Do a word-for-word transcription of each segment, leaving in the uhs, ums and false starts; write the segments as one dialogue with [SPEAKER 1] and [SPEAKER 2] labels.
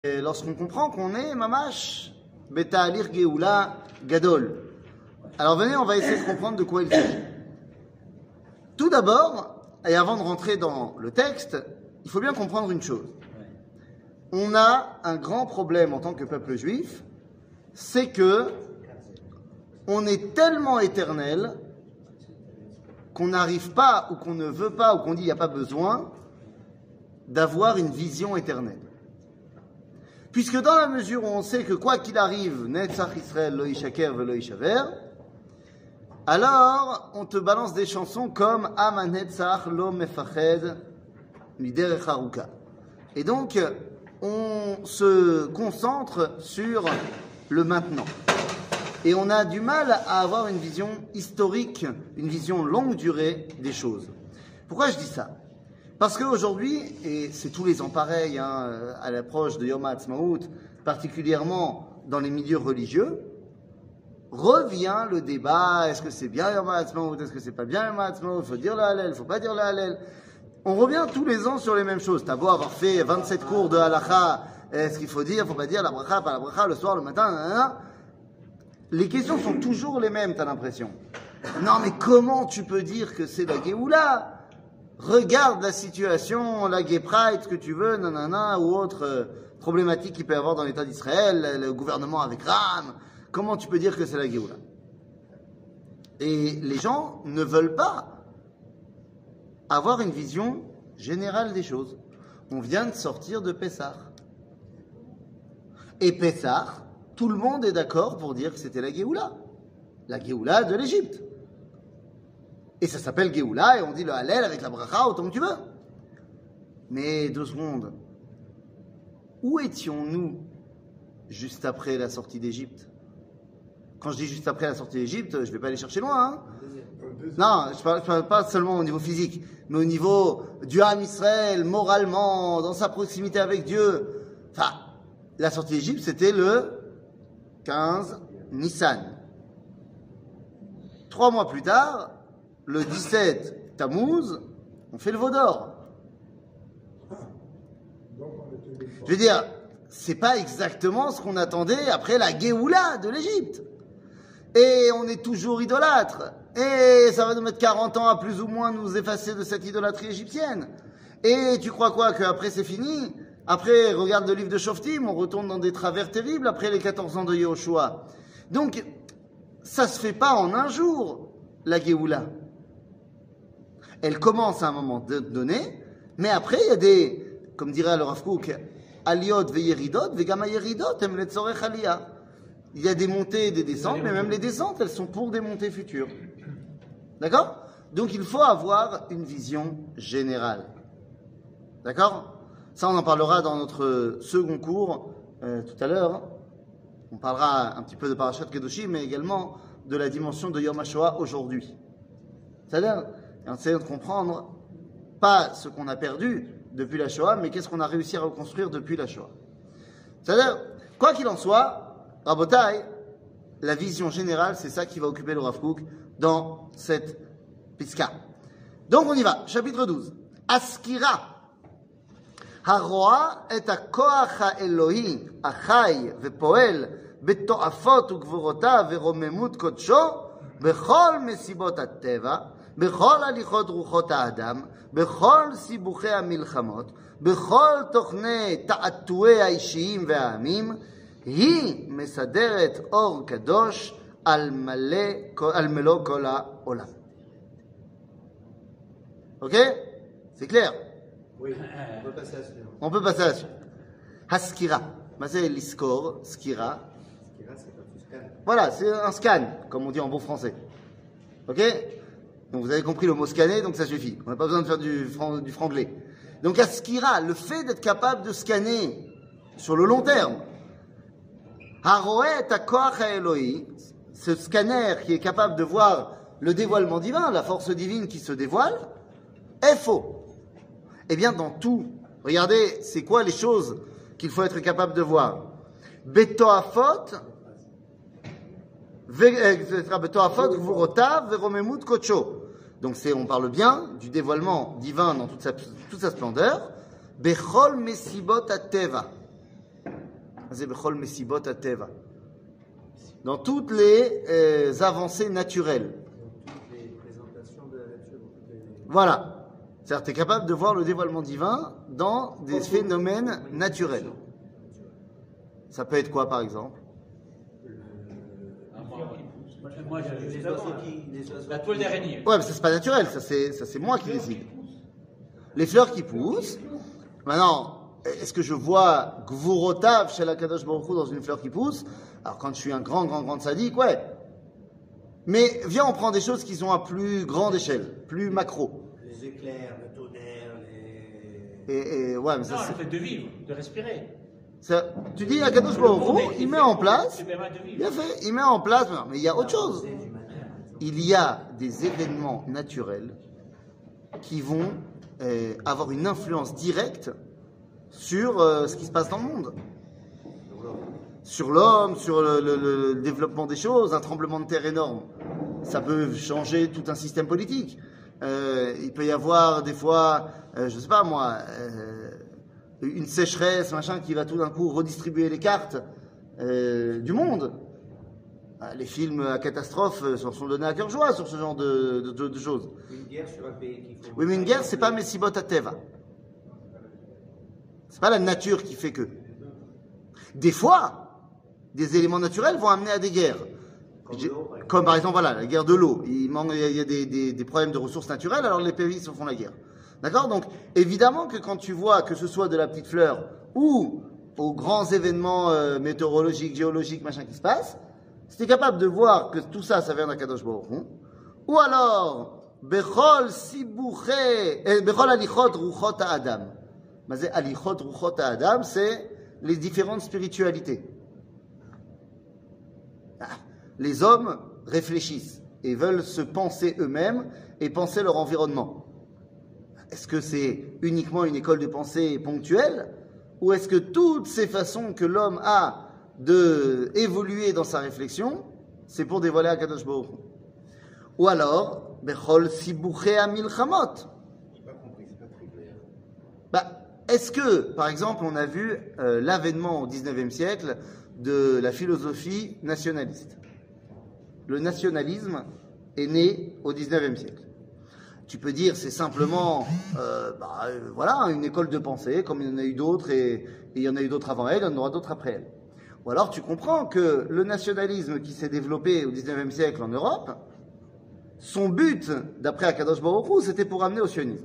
[SPEAKER 1] Et lorsqu'on comprend qu'on est mamash beta'alir geoula gadol. Alors venez, on va essayer de comprendre de quoi il s'agit. Tout d'abord, et avant de rentrer dans le texte, il faut bien comprendre une chose. On a un grand problème en tant que peuple juif, c'est que on est tellement éternel qu'on n'arrive pas, ou qu'on ne veut pas, ou qu'on dit il n'y a pas besoin d'avoir une vision éternelle. Puisque dans la mesure où on sait que quoi qu'il arrive, Netzach Israël lo yishaker velo yishaver, alors on te balance des chansons comme Am Netzach lo mefached miderech haruka. Et donc on se concentre sur le maintenant. Et on a du mal à avoir une vision historique, une vision longue durée des choses. Pourquoi je dis ça ? Parce qu'aujourd'hui, et c'est tous les ans pareil, hein, à l'approche de Yom HaAtzmaut, particulièrement dans les milieux religieux, revient le débat, est-ce que c'est bien Yom HaAtzmaut, est-ce que c'est pas bien Yom HaAtzmaut, il faut dire le Hallel, il faut pas dire le Hallel. On revient tous les ans sur les mêmes choses. T'as beau avoir fait vingt-sept cours de halakha, est-ce qu'il faut dire, il faut pas dire la bracha, pas la bracha, le soir, le matin, nanana. Les questions sont toujours les mêmes, t'as l'impression. Non mais comment tu peux dire que c'est la Géoula ? Regarde la situation, la Gay Pride, ce que tu veux, nanana, ou autre euh, problématique qu'il peut y avoir dans l'État d'Israël, le gouvernement avec Ram. Comment tu peux dire que c'est la Géoula ? Et les gens ne veulent pas avoir une vision générale des choses. On vient de sortir de Pessah. Et Pessah, tout le monde est d'accord pour dire que c'était la Géoula. La Géoula de l'Égypte. Et ça s'appelle Géoula, et on dit le Hallel avec la bracha autant que tu veux. Mais deux secondes. Où étions-nous juste après la sortie d'Égypte ? Quand je dis juste après la sortie d'Égypte, je ne vais pas aller chercher loin. Hein. Non, je ne parle, parle pas seulement au niveau physique, mais au niveau du Ham Israël, moralement, dans sa proximité avec Dieu. Enfin, la sortie d'Égypte, c'était le quinze Nissan. Trois mois plus tard, le dix-sept Tammuz, on fait le veau d'or. Je veux dire, c'est pas exactement ce qu'on attendait après la Géoula de l'Égypte. Et on est toujours idolâtre. Et ça va nous mettre quarante ans à plus ou moins nous effacer de cette idolâtrie égyptienne. Et tu crois quoi, qu'après c'est fini ? Après, regarde le livre de Shoftim, on retourne dans des travers terribles après les quatorze ans de Yehoshua. Donc, ça se fait pas en un jour, la Géoula. Elle commence à un moment donné, mais après il y a des, comme dirait le Rav Kook, Aliyot veyeridot, vegama yeridot, em letzorech aliyah. Il y a des montées et des descentes, mais même les descentes, elles sont pour des montées futures. D'accord ? Donc il faut avoir une vision générale. D'accord ? Ça, on en parlera dans notre second cours euh, tout à l'heure. On parlera un petit peu de Parashat Kedoshim, mais également de la dimension de Yom HaShoah aujourd'hui. C'est-à-dire, on essaie de comprendre pas ce qu'on a perdu depuis la Shoah, mais qu'est-ce qu'on a réussi à reconstruire depuis la Shoah. C'est-à-dire, quoi qu'il en soit, Rabotai, la vision générale, c'est ça qui va occuper le Rav Kook dans cette piska. Donc on y va, chapitre douze. Askira. הרואה את הכוח האלוהי החי ופועל בתועפות וגבורותיו ורוממות קודשו בכל מסיבות הטבע, בכל הליכות רוחות האדם, בכל סיבוכי המלחמות, בכל תוכני תעתועי האישיים והעמים, היא מסדרת אור קדוש על מלא, על מלוא כל העולם. Ok? C'est clair?
[SPEAKER 2] Oui, on peut passer à la suite.
[SPEAKER 1] On peut passer à la suite. Haskira. C'est l'iskor, skira.
[SPEAKER 2] Skira, c'est quand tu scannes.
[SPEAKER 1] Voilà, c'est un scan, comme on dit en bon français. Ok? Donc vous avez compris le mot scanner, donc ça suffit. On n'a pas besoin de faire du, fran- du franglais. Donc Haskira, le fait d'être capable de scanner sur le long terme. Haroet hakoach haEloi, ce scanner qui est capable de voir le dévoilement divin, la force divine qui se dévoile, est faux. Eh bien, dans tout, regardez, c'est quoi les choses qu'il faut être capable de voir. Betoafot, betoafot, gvurotav, veromemut kocho. Donc, c'est, on parle bien du dévoilement divin dans toute sa, toute sa splendeur. Bechol mesibot ateva. C'est Bechol Mesibot Ateva. Dans toutes les euh, avancées naturelles.
[SPEAKER 2] Dans toutes les présentations de la nature. toutes les-
[SPEAKER 1] Voilà. C'est-à-dire, tu es capable de voir le dévoilement divin dans des phénomènes naturels. Ça peut être quoi, par exemple?
[SPEAKER 3] Ah, moi, moi, j'ai
[SPEAKER 2] Les
[SPEAKER 3] juste
[SPEAKER 2] oiseaux
[SPEAKER 3] avant,
[SPEAKER 2] qui- les oiseaux
[SPEAKER 3] la toile
[SPEAKER 2] qui-
[SPEAKER 3] d'araignée.
[SPEAKER 1] Ouais, mais ça, c'est pas naturel. Ça, c'est, ça, c'est moi qui décide. Les fleurs qui poussent. Maintenant, est-ce que je vois Gvurotav chez la Kadosh Baruch Hu dans une fleur qui pousse? Alors, quand je suis un grand, grand, grand sadique, ouais. Mais viens, on prend des choses qui sont à plus grande échelle, plus macro.
[SPEAKER 2] Les éclairs, le tonnerre, les.
[SPEAKER 1] Et, et ouais, mais ça,
[SPEAKER 3] Non,
[SPEAKER 1] c'est,
[SPEAKER 3] le fait de vivre, de respirer.
[SPEAKER 1] ça- tu dis, la Kadosh Baruch Hu, il met en place,
[SPEAKER 3] Ça permet de vivre.
[SPEAKER 1] bien fait, il met en place, mais il y a autre chose.
[SPEAKER 2] C'est du matin, par exemple.
[SPEAKER 1] Il y a des événements naturels qui vont euh, avoir une influence directe sur euh, ce qui se passe dans le monde. Sur l'homme, sur le, le- le développement des choses, un tremblement de terre énorme. Ça peut changer tout un système politique. Euh, il peut y avoir des fois, euh, je sais pas moi, euh, une sécheresse, machin, qui va tout d'un coup redistribuer les cartes euh, du monde. Ah, les films à catastrophe euh, s'en sont donnés à cœur joie sur ce genre de, de- de- de choses.
[SPEAKER 2] Une guerre sur un pays qu'il faut.
[SPEAKER 1] Oui, mais une guerre, c'est pas Messibot Ateva. C'est pas la nature qui fait que. Des fois, des éléments naturels vont amener à des guerres.
[SPEAKER 2] Comme
[SPEAKER 1] J'ai-
[SPEAKER 2] l'eau, par exemple.
[SPEAKER 1] Comme par exemple, voilà, la guerre de l'eau. Il, manque- il y a, il y a des, des- des problèmes de ressources naturelles, alors les pays se font la guerre. D'accord? Donc, évidemment que quand tu vois que ce soit de la petite fleur ou aux grands événements euh, météorologiques, géologiques, machin qui se passent, si tu es capable de voir que tout ça, ça vient d'Akadosh Baruch Hu, ou alors, Bechol Sibuche, eh, Bechol Alichot Ruchot Adam. Mais c'est Alichot Ruchot Adam, c'est les différentes spiritualités. Ah, les hommes réfléchissent et veulent se penser eux-mêmes et penser leur environnement. Est-ce que c'est uniquement une école de pensée ponctuelle ou est-ce que toutes ces façons que l'homme a de évoluer dans sa réflexion, c'est pour dévoiler Akadosh Baruch Hu? Ou alors, Bechol Sibuche Amilchamot.
[SPEAKER 2] J'ai pas compris, c'est pas très clair.
[SPEAKER 1] Bah, est-ce que, par exemple, on a vu euh, l'avènement au dix-neuvième siècle de la philosophie nationaliste? Le nationalisme est né au dix-neuvième siècle. Tu peux dire c'est simplement euh, bah, euh, voilà, une école de pensée, comme il y en a eu d'autres, et, et il y en a eu d'autres avant elle, il y en aura d'autres après elle. Ou alors tu comprends que le nationalisme qui s'est développé au dix-neuvième siècle en Europe, son but, d'après Akadosh Baruch Hu, c'était pour amener au sionisme.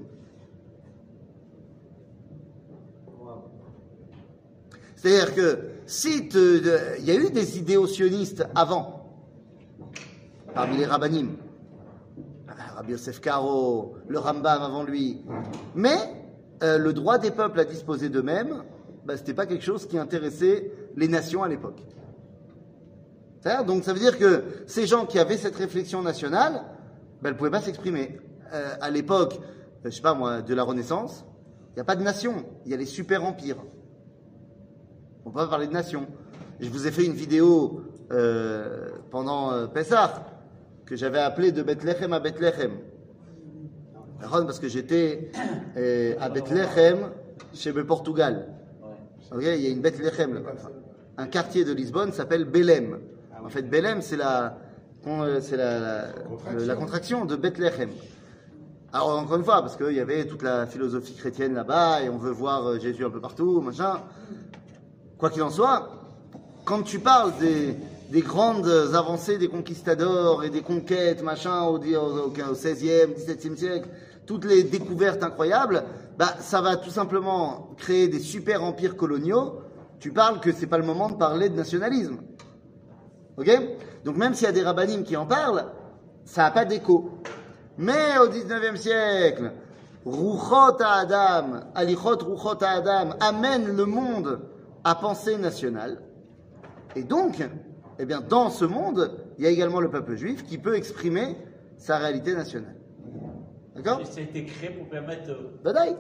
[SPEAKER 1] C'est-à-dire que si il y a eu des idéaux sionistes avant, parmi les rabbanim, Rabbi Yosef Karo, le Rambam avant lui, mais euh, le droit des peuples à disposer d'eux-mêmes, bah, ce n'était pas quelque chose qui intéressait les nations à l'époque. C'est-à-dire, donc ça veut dire que ces gens qui avaient cette réflexion nationale, bah, elles ne pouvaient pas s'exprimer. Euh, à l'époque, je sais pas moi, de la Renaissance, il n'y a pas de nation, il y a les super-empires. On ne peut pas parler de nation. Je vous ai fait une vidéo euh, pendant euh, Pessah, que j'avais appelé de Bethléem à Bethléem. Parce que j'étais euh, à Bethléem, chez le Portugal. Okay, il y a une Bethléem là-bas. Un quartier de Lisbonne s'appelle Belém. En fait, Belém, c'est la, c'est la, la, contraction. la contraction de Bethléem. Alors, encore une fois, parce qu'il y avait toute la philosophie chrétienne là-bas, et on veut voir Jésus un peu partout, machin. Quoi qu'il en soit, quand tu parles des, des grandes avancées des conquistadors et des conquêtes, machin, au, au, au seizième, dix-septième siècle, toutes les découvertes incroyables, bah, ça va tout simplement créer des super empires coloniaux. Tu parles que c'est pas le moment de parler de nationalisme. Ok? Donc même s'il y a des rabbinim qui en parlent, ça n'a pas d'écho. Mais au dix-neuvième siècle, Ruchot Adam, Alichot Ruchot Adam, amène le monde à penser nationale. Et donc, eh bien, dans ce monde, il y a également le peuple juif qui peut exprimer sa réalité nationale. D'accord?
[SPEAKER 3] Et ça a été créé pour permettre. Euh...
[SPEAKER 1] Badaï.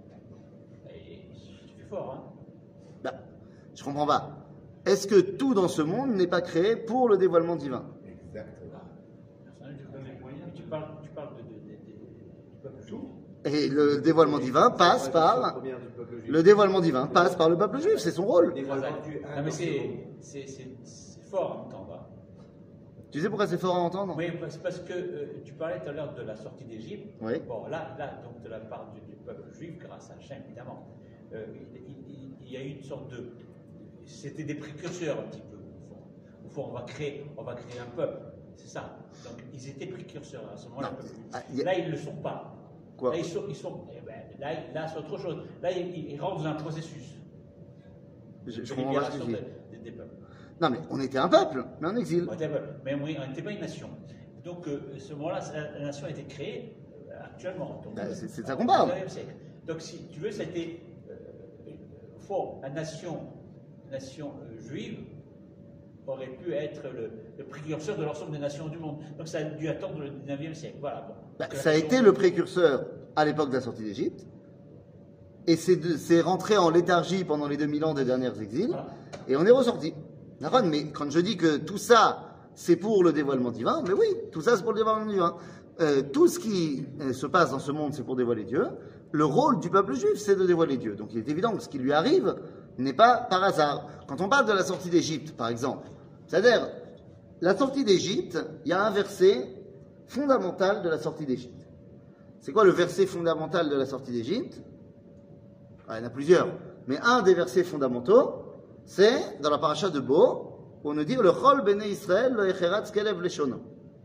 [SPEAKER 3] Tu fais fort, hein?
[SPEAKER 1] Bah, je comprends pas. Est-ce que tout dans ce monde n'est pas créé pour le dévoilement divin?
[SPEAKER 2] Exactement.
[SPEAKER 3] Tu parles, tu parles de, de, de, de, du peuple juif.
[SPEAKER 1] Et le dévoilement divin passe par le dévoilement divin passe par le peuple juif, c'est son rôle.
[SPEAKER 3] Non, mais c'est, c'est, c'est, c'est fort à entendre. Hein.
[SPEAKER 1] Tu sais pourquoi c'est fort à entendre?
[SPEAKER 3] Oui, c'est parce que euh, tu parlais tout à l'heure de la sortie d'Égypte.
[SPEAKER 1] Oui.
[SPEAKER 3] Bon, là, là, donc de la part du, du peuple juif, grâce à Hachem, évidemment, euh, il, il, il y a eu une sorte de. C'était des précurseurs un petit peu, au fond. Au fond, on va créer, on va créer un peuple. C'est ça. Donc, ils étaient précurseurs à ce moment-là.
[SPEAKER 1] Ah, a...
[SPEAKER 3] Là, ils ne le sont pas.
[SPEAKER 1] Quoi?
[SPEAKER 3] Là, ils sont. Ils sont eh ben, là, là c'est autre chose. Là, ils, ils rentrent dans un processus.
[SPEAKER 1] Je,
[SPEAKER 3] de
[SPEAKER 1] je comprends pas ce que
[SPEAKER 3] libération
[SPEAKER 1] tu dis.
[SPEAKER 3] de- de- des peuples.
[SPEAKER 1] Non, mais on était un peuple, mais en exil.
[SPEAKER 3] On était un peuple, mais oui, on n'était pas une nation. Donc, euh, à ce moment-là, la, la nation a été créée euh, actuellement. Donc,
[SPEAKER 1] Ben, c'est- c'est de ça
[SPEAKER 3] au
[SPEAKER 1] qu'on parle.
[SPEAKER 3] dix-neuvième siècle. Donc, si tu veux, c'était. Euh, fort, la nation, nation euh, juive aurait pu être le, le précurseur de l'ensemble des nations du monde. Donc, ça a dû attendre le dix-neuvième siècle. Voilà. Bon.
[SPEAKER 1] Ben,
[SPEAKER 3] Que
[SPEAKER 1] ça a
[SPEAKER 3] la
[SPEAKER 1] été
[SPEAKER 3] nation-
[SPEAKER 1] le précurseur à l'époque de la sortie d'Égypte. Et c'est de- c'est rentré en léthargie pendant les deux mille ans des derniers exils.
[SPEAKER 3] Voilà.
[SPEAKER 1] Et on est ressorti. D'accord? Mais quand je dis que tout ça, c'est pour le dévoilement divin, mais oui, tout ça, c'est pour le dévoilement divin. Euh, tout ce qui euh, se passe dans ce monde, c'est pour dévoiler Dieu. Le rôle du peuple juif, c'est de dévoiler Dieu. Donc il est évident que ce qui lui arrive n'est pas par hasard. Quand on parle de la sortie d'Égypte, par exemple, c'est-à-dire, la sortie d'Égypte, il y a un verset fondamental de la sortie d'Égypte. C'est quoi le verset fondamental de la sortie d'Égypte? Ah, il y en a plusieurs. Mais un des versets fondamentaux, c'est dans la paracha de Bo, où on nous dit le Chol Bene Israël, le Echeratz Kelev Leshono.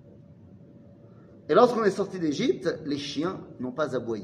[SPEAKER 1] Et lorsqu'on est sorti d'Égypte, les chiens n'ont pas aboyé.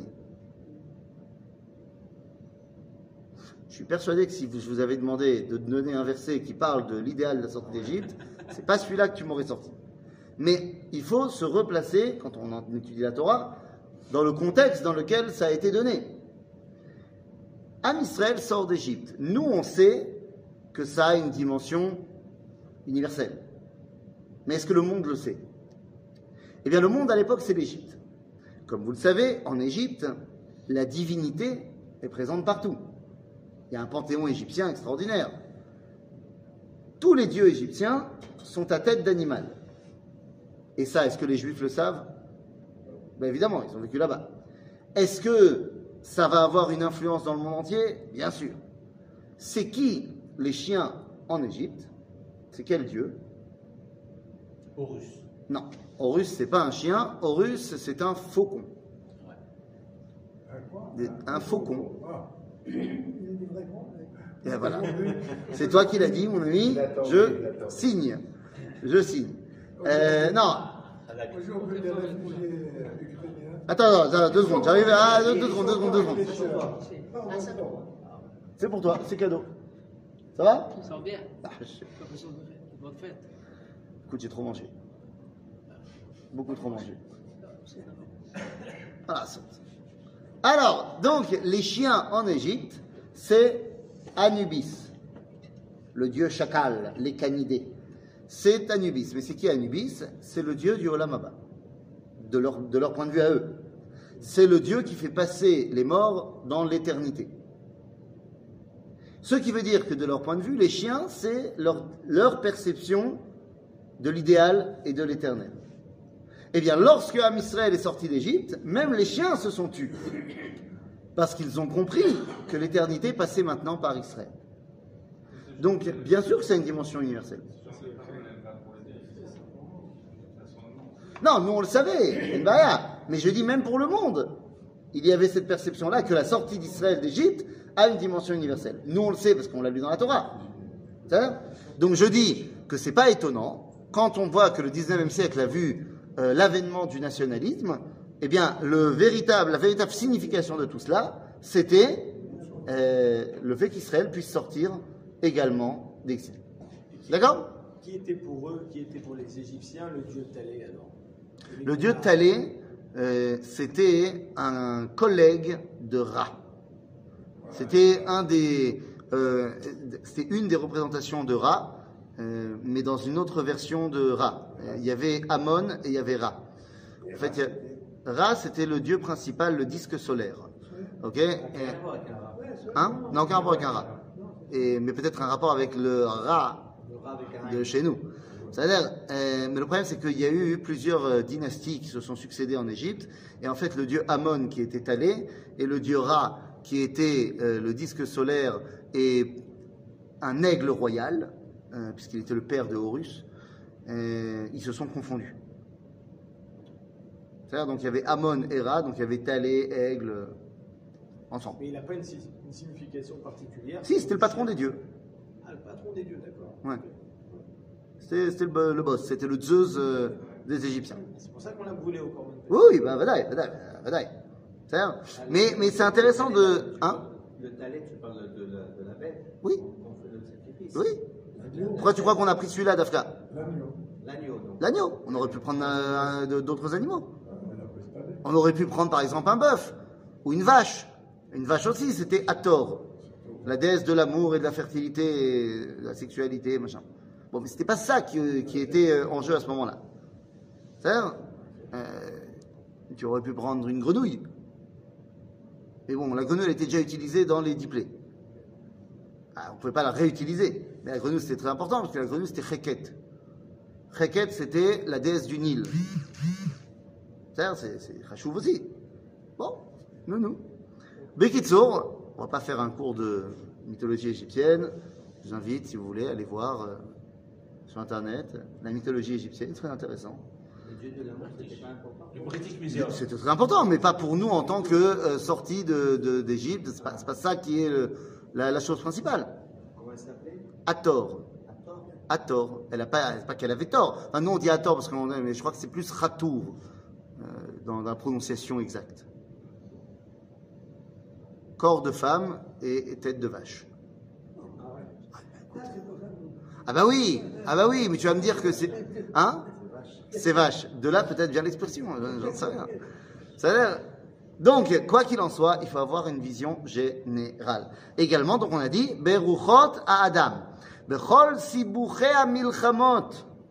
[SPEAKER 1] Je suis persuadé que si je vous avais demandé de donner un verset qui parle de l'idéal de la sortie d'Égypte, c'est pas celui-là que tu m'aurais sorti. Mais il faut se replacer, quand on étudie la Torah, dans le contexte dans lequel ça a été donné. Am Israël sort d'Égypte. Nous, on sait que ça a une dimension universelle. Mais est-ce que le monde le sait? Eh bien, le monde à l'époque, c'est l'Égypte. Comme vous le savez, en Égypte, la divinité est présente partout. Il y a un panthéon égyptien extraordinaire. Tous les dieux égyptiens sont à tête d'animal. Et ça, est-ce que les Juifs le savent? Ben évidemment, ils ont vécu là-bas. Est-ce que ça va avoir une influence dans le monde entier? Bien sûr. C'est qui les chiens en Égypte? C'est quel dieu?
[SPEAKER 3] Horus.
[SPEAKER 1] Non. Horus, c'est pas un chien. Horus, c'est un faucon. Des- Un faucon. Et voilà. C'est toi qui l'as dit, mon ami.
[SPEAKER 2] Il attend, il
[SPEAKER 1] Je
[SPEAKER 2] attend.
[SPEAKER 1] signe. Je signe. Euh, non.
[SPEAKER 3] Ah, d'accord.
[SPEAKER 4] Aujourd'hui, les réfugiés ukrainiens.
[SPEAKER 1] Attends, attends, attends, deux secondes. J'arrive à. Deux, deux secondes, deux secondes, deux secondes.
[SPEAKER 4] Ah, ça
[SPEAKER 1] C'est pour toi, c'est cadeau. Ça va?
[SPEAKER 5] Ça va bien.
[SPEAKER 1] Ah, je-
[SPEAKER 5] Pas besoin de fête. Bonne fête.
[SPEAKER 1] Écoute, j'ai trop mangé. Beaucoup trop mangé. Voilà. c'est- Alors, donc, les chiens en Égypte, c'est Anubis, le dieu chacal, les canidés. C'est Anubis. Mais c'est qui Anubis? C'est le dieu du Olam Haba, de leur, de leur point de vue à eux. C'est le dieu qui fait passer les morts dans l'éternité. Ce qui veut dire que de leur point de vue, les chiens, c'est leur, leur perception de l'idéal et de l'éternel. Eh bien, lorsque Am Israël est sorti d'Égypte, même les chiens se sont tus. Parce qu'ils ont compris que l'éternité passait maintenant par Israël. Donc, bien sûr que c'est une dimension universelle. Non, nous on le savait, mais je dis même pour le monde. Il y avait cette perception-là que la sortie d'Israël d'Égypte a une dimension universelle. Nous on le sait parce qu'on l'a lu dans la Torah. C'est-à-dire Donc je dis que c'est pas étonnant quand on voit que le dix-neuvième siècle a vu euh, l'avènement du nationalisme. Eh bien, le véritable, la véritable signification de tout cela, c'était euh, le fait qu'Israël puisse sortir également d'exil. D'accord?
[SPEAKER 6] Qui était pour eux, qui était pour les Égyptiens, le dieu Thalé alors?
[SPEAKER 1] Le dieu Thalé, euh, c'était un collègue de Ra. C'était un des, euh, c'était une des représentations de Ra, euh, mais dans une autre version de Ra. Il y avait Amon et il y avait Ra. En fait, il y a- Ra, c'était le dieu principal, le disque solaire. Ok? Et- Hein? N'a aucun rapport avec un Ra. Et, mais peut-être un rapport avec le Ra de chez nous. C'est-à-dire, euh, mais le problème, c'est qu'il y a eu plusieurs euh, dynasties qui se sont succédées en Égypte, et en fait, le dieu Amon qui était Talé, et le dieu Ra qui était euh, le disque solaire et un aigle royal, euh, puisqu'il était le père de Horus, euh, ils se sont confondus. C'est-à-dire, donc il y avait Amon et Ra, donc il y avait Talé, aigle, euh, ensemble.
[SPEAKER 6] Mais il n'a pas une, si- une signification particulière.
[SPEAKER 1] Si, c'était le patron des dieux.
[SPEAKER 6] Ah, le patron des dieux, d'accord.
[SPEAKER 1] Ouais. C'était, c'était le, le boss, c'était le Zeus euh, des Égyptiens.
[SPEAKER 6] C'est pour ça qu'on l'a brûlé au Corban.
[SPEAKER 1] Oui, oui, bah, vadaï, vadaï, vadaï. C'est-à-dire, mais, mais c'est intéressant de. Hein?
[SPEAKER 2] Le talet, tu parles de la, de la bête.
[SPEAKER 1] Oui.
[SPEAKER 2] On fait le sacrifice.
[SPEAKER 1] Oui. Pourquoi tu crois qu'on a pris celui-là, Dafka?
[SPEAKER 4] L'agneau.
[SPEAKER 2] L'agneau, donc.
[SPEAKER 1] L'agneau. On aurait pu prendre euh, de- d'autres animaux.
[SPEAKER 4] Ah, on a préparé.
[SPEAKER 1] On aurait pu prendre par exemple un bœuf ou une vache. Une vache aussi, c'était Hathor, la déesse de l'amour et de la fertilité, et de la sexualité, machin. Bon, mais c'était pas ça qui, qui était euh, en jeu à ce moment-là. C'est-à-dire, euh, tu aurais pu prendre une grenouille. Mais bon, la grenouille elle était déjà utilisée dans les diplés. Ah, on ne pouvait pas la réutiliser. Mais la grenouille c'était très important parce que la grenouille c'était Cheket. Cheket c'était la déesse du Nil. C'est-à-dire, c'est, c'est Chachouv aussi. Bon, nous, nous. Bekitsour, on va pas faire un cours de mythologie égyptienne. Je vous invite, si vous voulez, à aller voir euh, sur Internet la mythologie égyptienne, c'est très intéressant.
[SPEAKER 2] Le dieu de l'amour, c'était pas important.
[SPEAKER 3] Le British Museum.
[SPEAKER 1] C'était très important, mais pas pour nous en tant que euh, sortis de, de, d'Égypte. C'est pas, c'est pas ça qui est le- la, la chose principale.
[SPEAKER 2] Comment elle s'appelait?
[SPEAKER 1] Hathor.
[SPEAKER 2] Attends.
[SPEAKER 1] Hathor. Elle a pas, c'est pas qu'elle avait tort. Enfin, nous on dit Hathor parce qu'on a, mais je crois que c'est plus Khatour euh, dans la prononciation exacte. Corps de femme et, et tête de vache. Ah bah oui, ah bah oui, mais tu vas me dire que c'est, hein? C'est vache. De là peut-être vient l'expression. J'en sais rien. Ça a l'air. Donc, quoi qu'il en soit, il faut avoir une vision générale. Également, donc on a dit, Beruchot à Adam. Bechol sibuche à milchamot.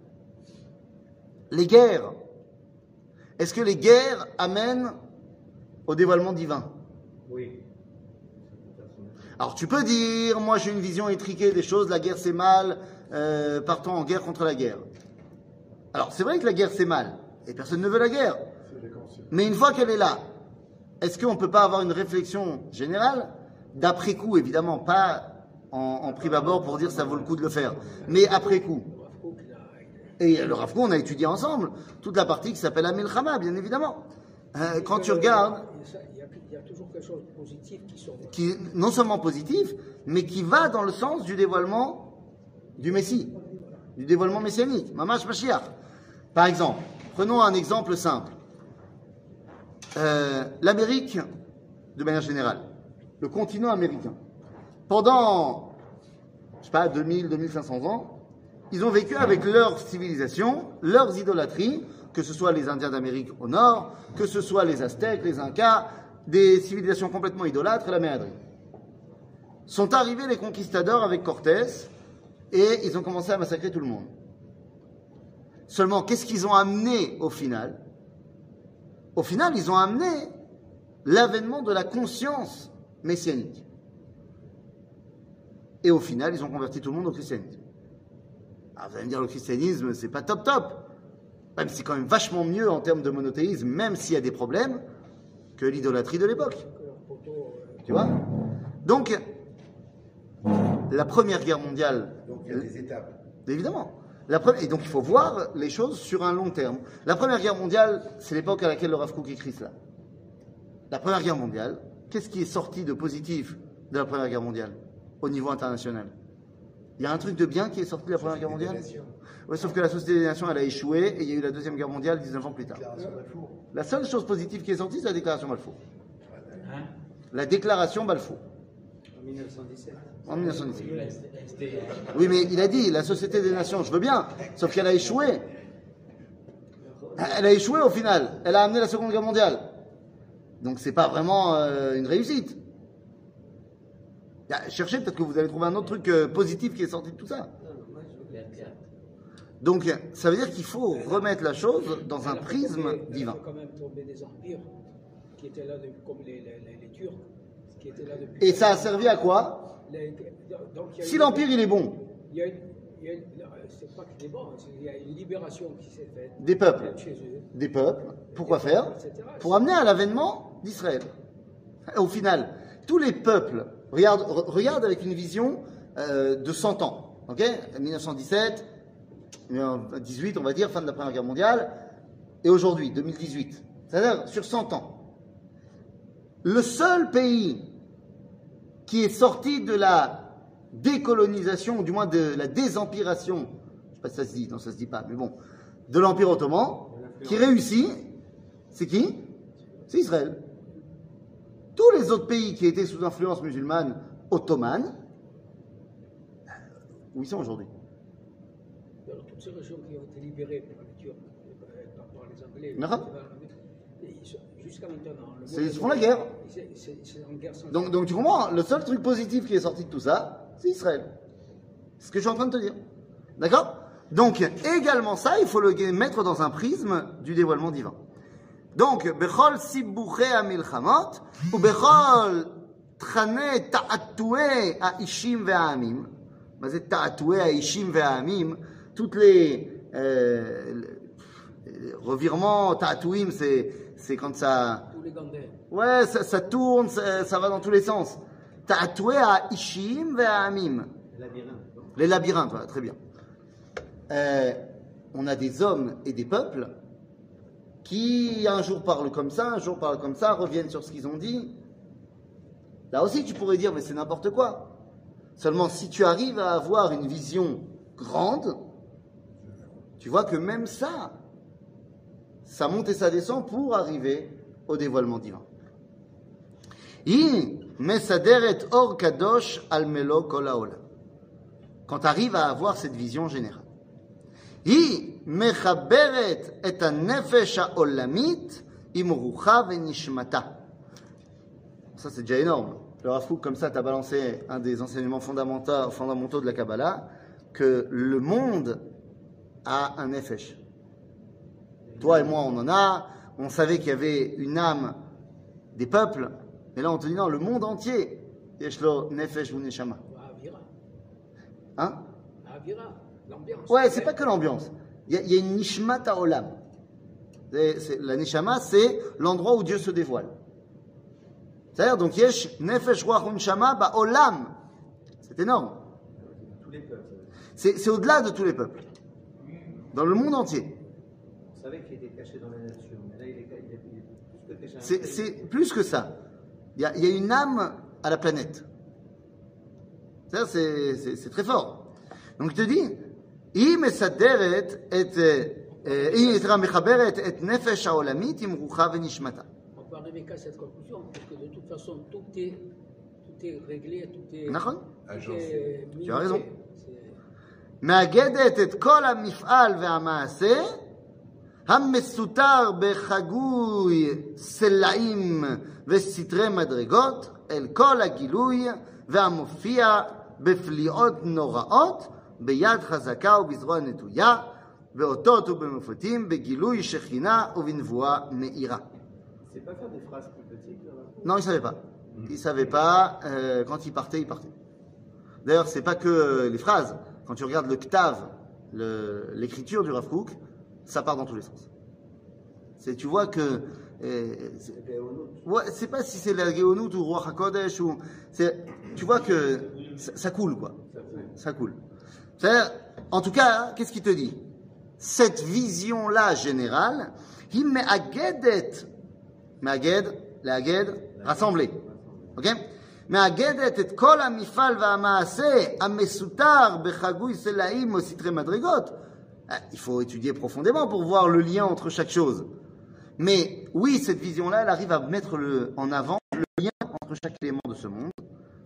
[SPEAKER 1] Les guerres. Est-ce que les guerres amènent au dévoilement divin?
[SPEAKER 2] Oui.
[SPEAKER 1] Alors tu peux dire, moi j'ai une vision étriquée des choses, la guerre c'est mal, euh, partons en guerre contre la guerre. Alors c'est vrai que la guerre c'est mal, et personne ne veut la guerre.
[SPEAKER 4] C'est les concepts.
[SPEAKER 1] Mais une fois qu'elle est là, est-ce qu'on ne peut pas avoir une réflexion générale, d'après coup évidemment, pas en, en prime abord pour dire ça vaut le coup de le faire, mais après coup. Et le Rav Kook, on a étudié ensemble toute la partie qui s'appelle la Milchama, bien évidemment. Euh, quand tu regardes,
[SPEAKER 5] Il y, a, il y a toujours quelque chose de positif qui sort.
[SPEAKER 1] qui est non seulement positif, mais qui va dans le sens du dévoilement du Messie, du dévoilement messianique, Mamash Mashiach. Par exemple, prenons un exemple simple. Euh, L'Amérique, de manière générale, le continent américain, pendant, je sais pas, deux mille, deux mille cinq cents ans, ils ont vécu avec leur civilisation, leurs idolâtries, que ce soit les Indiens d'Amérique au nord, que ce soit les Aztèques, les Incas, des civilisations complètement idolâtres et la méadrie. Sont arrivés les conquistadors avec Cortés et ils ont commencé à massacrer tout le monde. Seulement, qu'est-ce qu'ils ont amené au final? Au final, ils ont amené l'avènement de la conscience messianique. Et au final, ils ont converti tout le monde au christianisme. Alors, vous allez me dire, le christianisme, c'est pas top top. Même si c'est quand même vachement mieux en termes de monothéisme, même s'il y a des problèmes, que l'idolâtrie de l'époque. Tu vois? Donc, la Première Guerre mondiale.
[SPEAKER 2] Donc il y a des étapes.
[SPEAKER 1] Évidemment. La pre- Et donc, il faut voir les choses sur un long terme. La Première Guerre mondiale, c'est l'époque à laquelle le Rav Kook écrit cela. La Première Guerre mondiale, qu'est-ce qui est sorti de positif de la Première Guerre mondiale au niveau international? Il y a un truc de bien qui est sorti de la Première Guerre mondiale? Oui, sauf que la Société des Nations, elle a échoué et il y a eu la Deuxième Guerre mondiale dix-neuf ans plus tard. La seule chose positive qui est sortie, c'est la déclaration Balfour.
[SPEAKER 3] Hein?
[SPEAKER 1] La déclaration Balfour,
[SPEAKER 2] En mille neuf cent dix-sept.
[SPEAKER 1] en mille neuf cent dix-sept.
[SPEAKER 3] La S D-
[SPEAKER 1] Oui, mais il a dit, la Société des Nations, je veux bien, sauf qu'elle a échoué. Elle a échoué au final. Elle a amené la Seconde Guerre mondiale. Donc c'est pas vraiment euh, une réussite. Ah, cherchez, peut-être que vous allez trouver un autre truc euh, positif qui est sorti de tout ça. Donc ça veut dire qu'il faut remettre la chose dans un
[SPEAKER 5] Elle a fait
[SPEAKER 1] prisme
[SPEAKER 5] tomber- elle a
[SPEAKER 1] divin.
[SPEAKER 5] fait quand même tomber des empires qui étaient là, depuis- comme les, les, les, les Turcs, qui étaient là depuis.
[SPEAKER 1] Et ça a servi à quoi?
[SPEAKER 5] Les- donc, il y a
[SPEAKER 1] Si
[SPEAKER 5] eu-
[SPEAKER 1] l'empire il est bon,
[SPEAKER 5] il y a eu- il y a une- c'est pas que des bons, c'est- il y a une libération qui s'est faite.
[SPEAKER 1] Des peuples.
[SPEAKER 5] Chez eux.
[SPEAKER 1] Des peuples. Pourquoi faire?
[SPEAKER 5] et cetera.
[SPEAKER 1] Pour amener à l'avènement d'Israël. Au final, tous les peuples, regarde, re- regarde avec une vision euh, de cent ans. Ok, mille neuf cent dix-sept, mille neuf cent dix-huit, on va dire, fin de la Première Guerre mondiale, et aujourd'hui, deux mille dix-huit. C'est-à-dire sur cent ans. Le seul pays qui est sorti de la décolonisation, ou du moins de la désempiration, je ne sais pas si ça se dit, non ça se dit pas, mais bon, de l'Empire ottoman, qui réussit, c'est qui? C'est Israël. Tous les autres pays qui étaient sous influence musulmane ottomane, où ils sont aujourd'hui?
[SPEAKER 5] Alors, toutes ces régions qui ont été libérées par les Turcs, euh, par, par les Anglais,
[SPEAKER 1] D'accord.
[SPEAKER 5] et ils sont- jusqu'à maintenant. le
[SPEAKER 1] C'est-
[SPEAKER 5] monde-
[SPEAKER 1] ils font la guerre.
[SPEAKER 5] C'est c'est- c'est en guerre sans
[SPEAKER 1] Donc, donc tu comprends, le seul truc positif qui est sorti de tout ça, c'est Israël. C'est ce que je suis en train de te dire. D'accord? Donc, également ça, il faut le mettre dans un prisme du dévoilement divin. Donc, Bechol Sibbuche Amilchamot, ou Bechol Trane Ta'atoué Aishim Ve'amim. Mais c'est Ta'atoué Aishim Ve'amim. Toutes les, euh, les revirements, Ta'atouim, c'est, c'est quand ça.
[SPEAKER 5] tous les Gandins.
[SPEAKER 1] Ouais, ça, ça tourne, ça, ça va dans tous les sens. Ta'atoué Aishim Ve'amim.
[SPEAKER 2] Labyrinthe, non?
[SPEAKER 1] Les labyrinthes, voilà, très bien. Euh, on a des hommes et des peuples qui un jour parlent comme ça, un jour parlent comme ça, reviennent sur ce qu'ils ont dit. Là aussi, tu pourrais dire, mais c'est n'importe quoi. Seulement, si tu arrives à avoir une vision grande, tu vois que même ça, ça monte et ça descend pour arriver au dévoilement divin. I mesaderet or kadosh al melo kol haolam. Quand tu arrives à avoir cette vision générale. היא מחברת את הנפש העולמית עם רוחה ונשמתה. Ça, c'est déjà énorme. Le Rav Kook, comme ça, tu as balancé un des enseignements fondamentaux, fondamentaux de la Kabbalah, que le monde a un nefesh. Toi et moi, on en a. On savait qu'il y avait une âme des peuples. Et là, on te dit non, le monde entier, yeshlo nefesh ou neshama.
[SPEAKER 5] Avira.
[SPEAKER 1] Hein?
[SPEAKER 5] Avira. L'ambiance.
[SPEAKER 1] Ouais, c'est pas que l'ambiance. Il y, a- il y a une nishmat ha'olam. C'est- c'est- La neshama, c'est l'endroit où Dieu se dévoile. C'est-à-dire, donc, yesh nefesh ruach unshama ba'olam. C'est énorme.
[SPEAKER 2] Tous les peuples.
[SPEAKER 1] C'est c'est au-delà de tous les peuples. Dans le monde entier.
[SPEAKER 2] On savait qu'il était caché dans la nature, mais là, il est, il est- il est plus que caché.
[SPEAKER 1] C'est c'est plus que ça. Il y, a, il y a une âme à la planète. C'est-à-dire, c'est- c'est c'est très fort. Donc, je te dis, היא מסדרת את, אה, היא יותר מחברת את נפש העולמית עם רוחה ונשמתה.
[SPEAKER 5] On peut arriver qu'à cette conclusion, parce que de toute façon, tout est, tout est réglé, tout est.
[SPEAKER 1] נכון?
[SPEAKER 5] tout est
[SPEAKER 1] Tu as raison.
[SPEAKER 5] C'est-
[SPEAKER 1] מאגדת את כל המפעל והמעשה המסותר בחגוי סלעים וסתרי מדרגות אל כל הגילוי והמופיע בפליאות נוראות ביד חזקה ובזרוע נטויה באותות ובמופתים בגילוי שכינה ובנבואה מאירה.
[SPEAKER 2] C'est pas faire des phrases plus petites, là.
[SPEAKER 1] Non, il ne savait pas. Il ne savait pas. Euh, quand il partait, il partait. D'ailleurs, c'est pas que les phrases. Quand tu regardes le Ktav, le- l'écriture du Rav Kook, ça part dans tous les sens. C'est, tu vois que. euh, c'est, ouais, c'est pas si c'est la Géonout ou Ruach HaKodesh ou. C'est, tu vois que ça, ça coule, quoi. Ça coule. C'est-à-dire, en tout cas, hein, qu'est-ce qu'il te dit? Cette vision-là générale, il me'agedet. Me'aged, l'aged, rassembler. Ok? מאגדת את כל המפעל והמעשה המסותר בחגוי סלעים או סתרי מדרגות. Il faut étudier profondément pour voir le lien entre chaque chose. Mais oui, cette vision-là, elle arrive à mettre le, en avant le lien entre chaque élément de ce monde.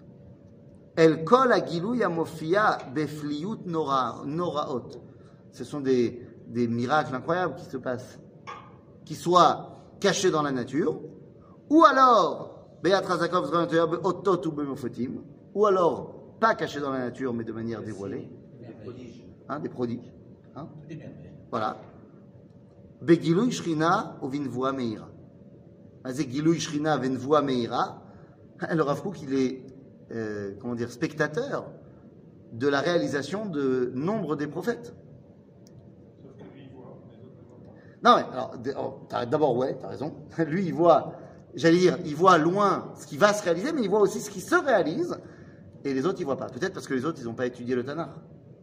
[SPEAKER 1] El kol agilui amofia befliut noraot. Ce sont des, des miracles incroyables qui se passent, qui soient cachés dans la nature, ou alors ou alors pas cachés dans la nature mais de manière dévoilée,
[SPEAKER 3] Des prodiges.
[SPEAKER 1] hein, des prodiges, hein,
[SPEAKER 3] Des merveilles.
[SPEAKER 1] voilà. Begilui shrina ou vinvoa meira. Gilui shrina vinvoa meira. Le Rav Kook, il est euh, comment dire spectateur de la réalisation de nombre des prophètes. Non, mais alors, d- alors, t'as- d'abord, ouais, t'as raison. Lui, il voit, j'allais dire, il voit loin ce qui va se réaliser, mais il voit aussi ce qui se réalise, et les autres, ils voient pas. Peut-être parce que les autres, ils n'ont pas étudié le Tanakh.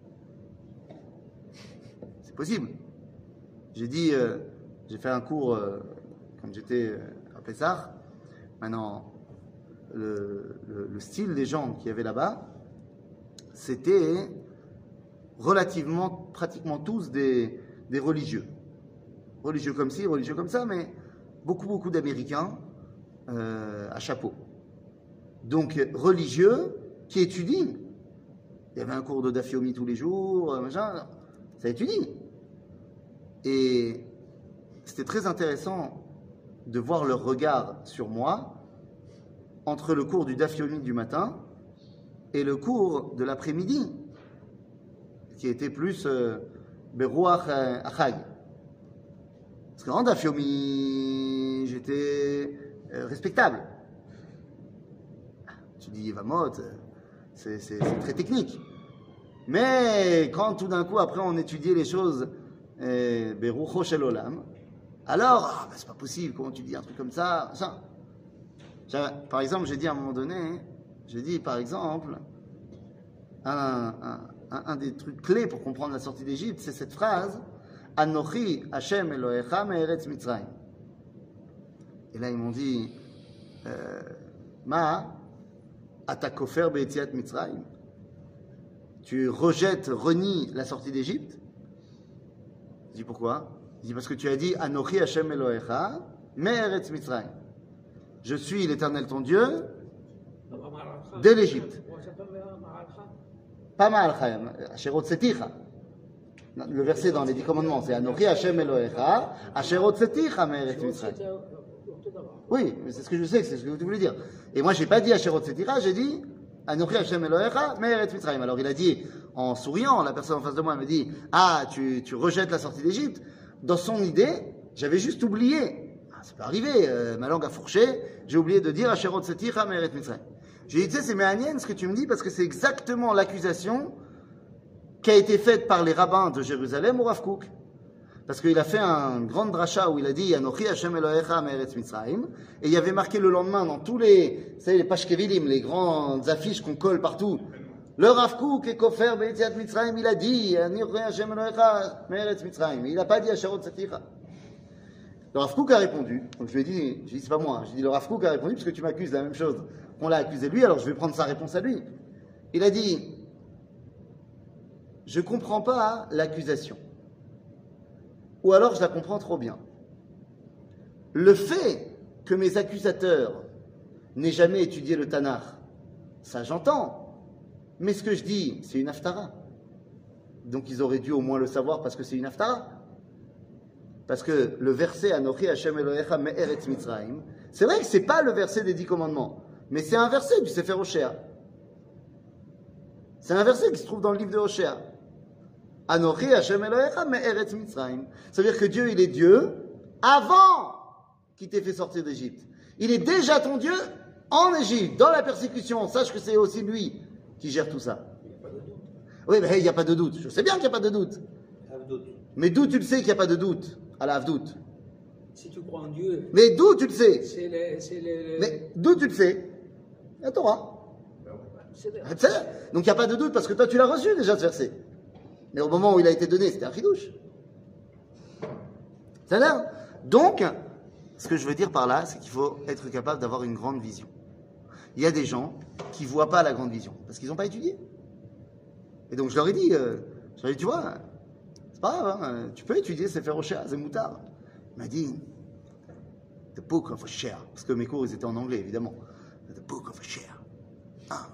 [SPEAKER 1] C'est possible. J'ai dit, euh, j'ai fait un cours euh, quand j'étais euh, à Pessah. Maintenant, le, le- le style des gens qu'il y avait là-bas, c'était relativement, pratiquement tous des, des religieux. Religieux comme ci, religieux comme ça, mais beaucoup, beaucoup d'Américains euh, à chapeau. Donc, religieux qui étudient. Il y avait un cours de Daf Yomi tous les jours, euh, machin, ça étudie. Et c'était très intéressant de voir leur regard sur moi entre le cours du Daf Yomi du matin et le cours de l'après-midi, qui était plus euh, Beruach Achag. Parce qu'en Daf Yomi, j'étais euh, respectable. Tu dis Yevamot, c'est, c'est, c'est très technique. Mais quand tout d'un coup, après, on étudiait les choses euh, Berucho Shel Olam, alors, ah, bah, c'est pas possible, comment tu dis un truc comme ça, ça. J'avais- Par exemple, j'ai dit à un moment donné, j'ai dit par exemple, un, un, un, un des trucs clés pour comprendre la sortie d'Égypte, c'est cette phrase Anochi Hashem Elohecha me'eretz Mitzrayim. Et là, ils m'ont dit euh, Ma ata kofer be'etziat Mitzrayim. Tu rejettes, renies la sortie d'Égypte. Je dis pourquoi? Je dis parce que tu as dit Anochi Hashem Elohecha me'eretz Mitzrayim. Je suis l'Éternel ton Dieu de l'Égypte. Pas mal, Asherot Seticha. Le verset dans les dix commandements, c'est Anochi Hashem Elohecha, Asherot Seticha me'eretz Mitzrayim. Oui, mais c'est ce que je sais, c'est ce que tu voulais dire. Et moi, j'ai pas dit Asherot Seticha, j'ai dit Anochi Hashem Elohecha me'eretz Mitzrayim. Alors il a dit, en souriant, la personne en face de moi me dit, ah, tu, tu rejettes la sortie d'Égypte. Dans son idée, j'avais juste oublié. Ah, ça peut arriver, euh, ma langue a fourché, j'ai oublié de dire Asherot Seticha me'eretz Mitzrayim. J'ai dit, tu sais, c'est méanienne ce que tu me dis, parce que c'est exactement l'accusation qui a été faite par les rabbins de Jérusalem au Rav Kook. Parce qu'il a fait un grand dracha où il a dit Anochi Hashem Elohecha me'eretz Mitzrayim, et il y avait marqué le lendemain dans tous les, vous savez, les pashkevilim, les grandes affiches qu'on colle partout, le Rav Kook et Kofer be'etziat Mitzrayim, il a dit Anochi Hashem Elohecha me'eretz Mitzrayim, il n'a pas dit Asherot Seticha. Le Rav Kook a répondu, donc je lui ai dit, je lui ai dit c'est pas moi, je lui ai dit le Rav Kook a répondu parce que tu m'accuses de la même chose. On l'a accusé lui, alors je vais prendre sa réponse à lui. Il a dit je comprends pas l'accusation. Ou alors je la comprends trop bien. Le fait que mes accusateurs n'aient jamais étudié le Tanakh, ça j'entends. Mais ce que je dis, c'est une haftara. Donc ils auraient dû au moins le savoir parce que c'est une haftara. Parce que le verset Anochi Hashem Elohecha me'eretz Mitzrayim, c'est vrai que c'est pas le verset des dix commandements, mais c'est un verset du Sefer Hoshea. C'est un verset qui se trouve dans le livre de Hoshea. Anochi Hashem Elohecha me'eretz Mitzrayim. Ça veut dire que Dieu, il est Dieu avant qu'il t'ait fait sortir d'Égypte. Il est déjà ton Dieu en Égypte, dans la persécution. Sache que c'est aussi lui qui gère tout ça. Oui, mais il n'y a pas de doute. Je sais bien qu'il n'y a pas de doute. Mais d'où tu le sais qu'il n'y a pas de doute? À la doute.
[SPEAKER 5] Si tu crois en Dieu,
[SPEAKER 1] Mais d'où tu le sais?
[SPEAKER 5] c'est les, c'est les,
[SPEAKER 1] Mais d'où tu le sais? La Torah.
[SPEAKER 5] c'est les-
[SPEAKER 1] C'est ça. Donc il n'y a pas de doute parce que toi tu l'as reçu déjà ce verset. Mais au moment où il a été donné, c'était un chidouche. C'est là. Donc, ce que je veux dire par là, c'est qu'il faut être capable d'avoir une grande vision. Il y a des gens qui ne voient pas la grande vision parce qu'ils n'ont pas étudié. Et donc je leur ai dit, euh, je leur ai dit, tu vois, c'est pas grave, hein, tu peux étudier Sefer Hoshea, c'est moutard. Il m'a dit, The Book of Hoshea, parce que mes cours ils étaient en anglais évidemment. The Book of Hoshea. Ah.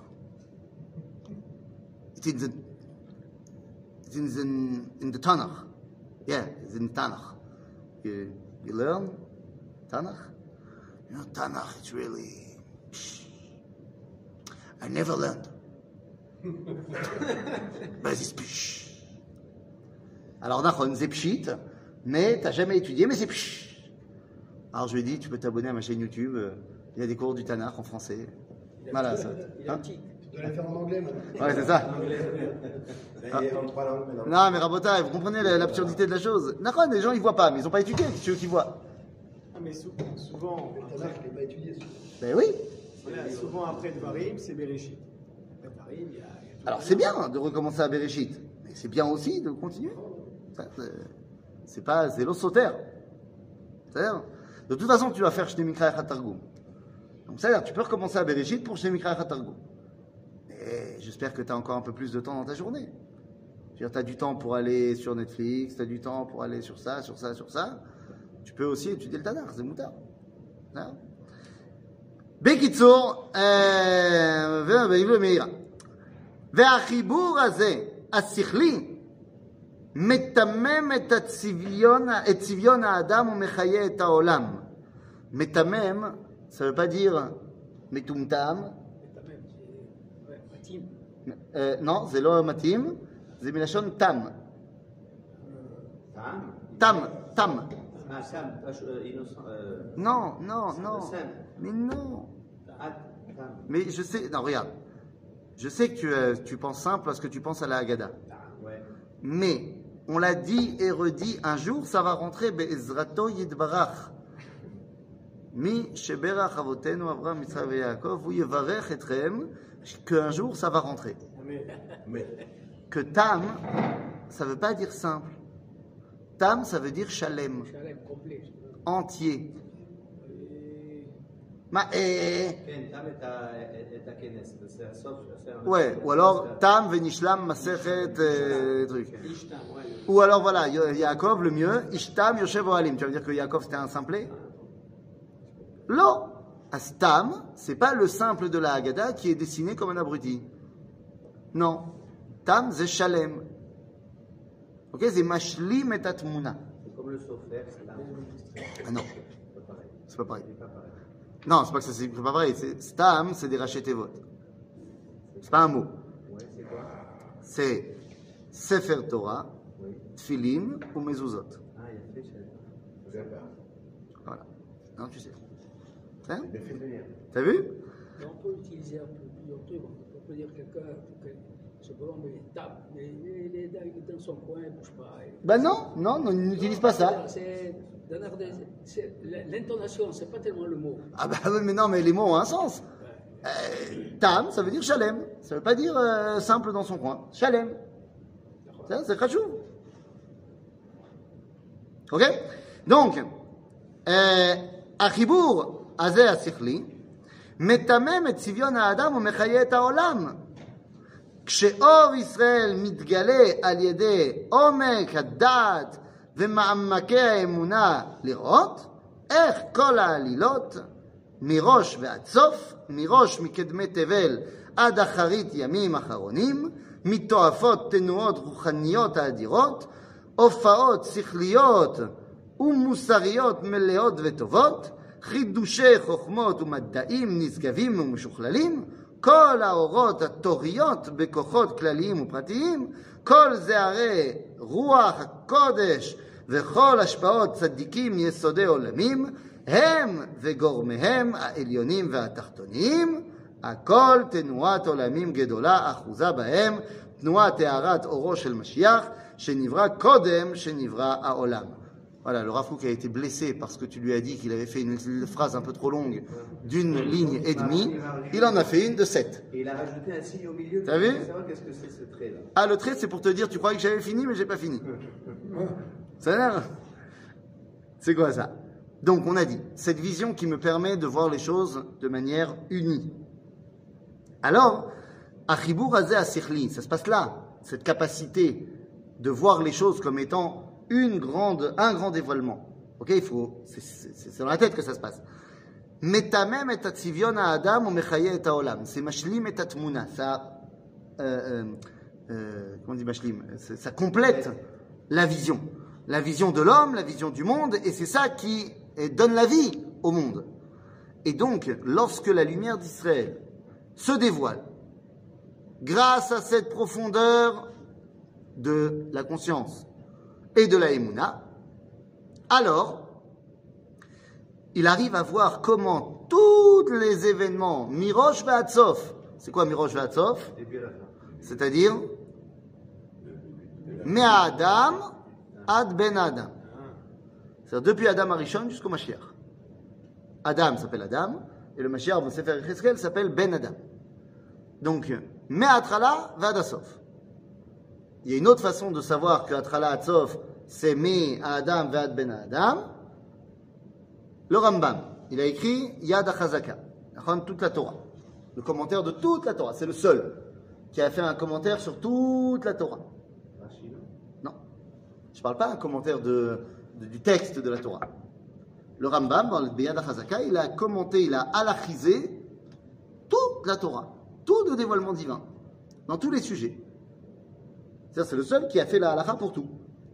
[SPEAKER 1] It's in the, it's in the, in the Tanakh. Yeah, it's in Tanakh. You, you learn Tanakh? You know, Tanakh, it's really... I never learned. But it's psh. Alors, Nachon, c'est pshit, mais tu n'as jamais étudié, mais c'est psh. Alors, je lui ai dit, tu peux t'abonner à ma chaîne YouTube. Il y a des cours du Tanakh en français.
[SPEAKER 5] il est
[SPEAKER 1] Voilà, ça.
[SPEAKER 5] il est
[SPEAKER 1] Hein?
[SPEAKER 5] antique.
[SPEAKER 4] De les faire en anglais maintenant.
[SPEAKER 1] Ouais, c'est ça.
[SPEAKER 7] Ah. En trois langues maintenant.
[SPEAKER 1] Non, mais Rabota, vous comprenez l'absurdité de la chose. D'accord, les gens ils voient pas, mais ils ont pas étudié, c'est eux qui voient.
[SPEAKER 6] Ah, mais sou- souvent,
[SPEAKER 4] Le Tanakh, il n'est pas étudié. celui-là.
[SPEAKER 1] Ben oui.
[SPEAKER 6] voilà, souvent après Dvarim, c'est Bereshit. Après Dvarim, il y a. il y a tout
[SPEAKER 1] Alors
[SPEAKER 6] le
[SPEAKER 1] c'est
[SPEAKER 6] temps.
[SPEAKER 1] bien de recommencer à Bereshit, mais c'est bien aussi de continuer. Ça, c'est- C'est pas, c'est l'eau sautère. C'est-à-dire, de toute façon, tu vas faire Shne Mikra Echad Targum. Donc c'est-à-dire, tu peux recommencer à Bereshit pour Shne Mikra Echad Targum. Et j'espère que tu as encore un peu plus de temps dans ta journée. Tu as du temps pour aller sur Netflix, tu as du temps pour aller sur ça, sur ça, sur ça. Tu peux aussi étudier le Tanakh, c'est moutard. בקיצור, ויבלו מאירה. והחיבור הזה, השכלי, מטמם את הצביון, את צביון האדם ומחיה את העולם. מטמם, ça veut pas dire מטומטם. אה, non, זה לא מתאים, זה מלשון תם.
[SPEAKER 2] טעם?
[SPEAKER 1] תם, תם.
[SPEAKER 2] Ah, Sam, pas euh, innocent. Euh,
[SPEAKER 1] Non, non, non.
[SPEAKER 2] Sam.
[SPEAKER 1] Mais non.
[SPEAKER 2] Ah, Tam.
[SPEAKER 1] Mais je sais, non, regarde. Je sais que tu, euh, tu penses simple parce que tu penses à la Haggadah.
[SPEAKER 2] Ouais.
[SPEAKER 1] Mais, on l'a dit et redit, un jour, ça va rentrer, Be'ezrato Yidbarach. Mi sheberach avotenu Avraham, Yitzhak et Yaakov, ou yevarech etchem, qu'un jour, ça va rentrer.
[SPEAKER 7] Mais,
[SPEAKER 1] Que tam, ça veut pas dire simple. Tam, ça veut dire shalem,
[SPEAKER 5] Shalem complet.
[SPEAKER 1] entier.
[SPEAKER 5] Et
[SPEAKER 1] Ma, eh,
[SPEAKER 2] כן, תם את ה- את הכנס, זה הסוף של הסרט.
[SPEAKER 1] ouais, ou alors, tam venishlam masechet, euh, truc.
[SPEAKER 6] Ishtam, ouais, le-
[SPEAKER 1] Ou alors voilà, Yo- Yaakov, le mieux, Ishtam Yoshev Ohalim. Tu vas me dire que Yaakov c'était un simplet? Non. Astam, c'est pas le simple de la Haggadah qui est dessiné comme un abruti. Non. Tam, c'est Shalem. Ok, c'est Mashlim et Atmuna.
[SPEAKER 2] C'est comme le sofer, c'est là.
[SPEAKER 1] Ah non,
[SPEAKER 2] C'est pas pareil.
[SPEAKER 1] c'est pas pareil.
[SPEAKER 2] C'est pas pareil.
[SPEAKER 1] Non, c'est pas que ça, c'est pas pareil. C'est, Stam, c'est des rachetevot. C'est pas un mot.
[SPEAKER 2] Ouais, c'est quoi?
[SPEAKER 1] C'est Sefer Torah,
[SPEAKER 2] Oui.
[SPEAKER 1] Tfilim ou Mezuzot.
[SPEAKER 2] Ah, il y a fait, je savais pas.
[SPEAKER 1] Voilà. Non, tu sais. Hein?
[SPEAKER 7] bien fait de lire.
[SPEAKER 1] T'as vu?
[SPEAKER 5] mais on peut utiliser un peu plusieurs trucs. On peut dire quelqu'un, ce bonhomme, il tape, mais il est, il est dans son coin, il ne bouge pas.
[SPEAKER 1] Ben non, non, non, n'utilise pas ça.
[SPEAKER 5] C'est, dans l'art des- c'est- l'intonation, c'est pas tellement le mot.
[SPEAKER 1] Ah bah oui, mais non, mais les mots ont un sens. Euh, tam, ça veut dire shalem. Ça veut pas dire euh, simple dans son coin. Shalem. Ça, c'est khashou. Ok? Donc, euh, החיבור הזה השכלי מטמם את צביון האדם ומחיה את העולם. כשאור ישראל מתגלה על ידי עומק הדעת ומעמקי האמונה לראות איך כל העלילות מראש ועד סוף, מראש מקדמי תבל עד אחרית ימים אחרונים, מתועפות תנועות רוחניות האדירות, הופעות שכליות ומוסריות מלאות וטובות, חידושי חוכמות ומדעים נשגבים ומשוכללים, כל האורות התוריות בכוחות כלליים ופרטיים, כל זערי רוח הקודש וכל השפעות צדיקים יסודי עולמים, הם וגורמיהם העליונים והתחתוניים, הכל תנועת עולמים גדולה אחוזה בהם, תנועת הארת אורו של משיח, שנברא קודם שנברא העולם. Voilà, le Rav Kook a été blessé parce que tu lui as dit qu'il avait fait une, une phrase un peu trop longue d'une ligne et demie. Il en a fait une de sept.
[SPEAKER 2] Et il a rajouté un signe au milieu.
[SPEAKER 1] T'as vu?
[SPEAKER 2] Pour savoir qu'est-ce que c'est ce trait-là.
[SPEAKER 1] Ah, le trait, c'est pour te dire, tu croyais que j'avais fini, mais j'ai pas fini. Ça a l'air. C'est quoi ça? Donc, on a dit, cette vision qui me permet de voir les choses de manière unie. Alors, Achibur Hazeh Asichli, ça se passe là, cette capacité de voir les choses comme étant une grande, un grand dévoilement. Ok, il faut, c'est, c'est, c'est dans la tête que ça se passe. Metamem et atzivion ha'adam ou mechaye et ha'olam. C'est mashlim et atmuna. Ça, euh, euh, comment on dit mashlim? Ça, ça complète la vision. La vision de l'homme, la vision du monde, et c'est ça qui donne la vie au monde. Et donc, lorsque la lumière d'Israël se dévoile, grâce à cette profondeur de la conscience et de la Emouna, alors, il arrive à voir comment tous les événements, Mirosh V'Atsof, C'est quoi Mirosh Ve'atsof?
[SPEAKER 2] Et puis à la fin.
[SPEAKER 1] C'est-à-dire Me'adam ad Ben Adam. C'est-à-dire depuis Adam Arishon jusqu'au Mashiach. Adam s'appelle Adam, et le Mashiach, dans Sefer Yecheskel, s'appelle Ben Adam. Donc, Me'atrala Ve'ad Asof. Il y a une autre façon de savoir que Atrala Atsof, c'est Me'adam Ve'ad Ben Adam. Le Rambam, il a écrit Yad HaChazaka, toute la Torah. Le commentaire de toute la Torah. C'est le seul qui a fait un commentaire sur toute la Torah. Non. Je ne parle pas d'un commentaire de, de, du texte de la Torah. Le Rambam, dans le Yad HaChazaka, il a commenté, il a halachisé toute la Torah. Tout le dévoilement divin. Dans tous les sujets. C'est-à-dire, c'est le seul qui a fait la halakha pour tout.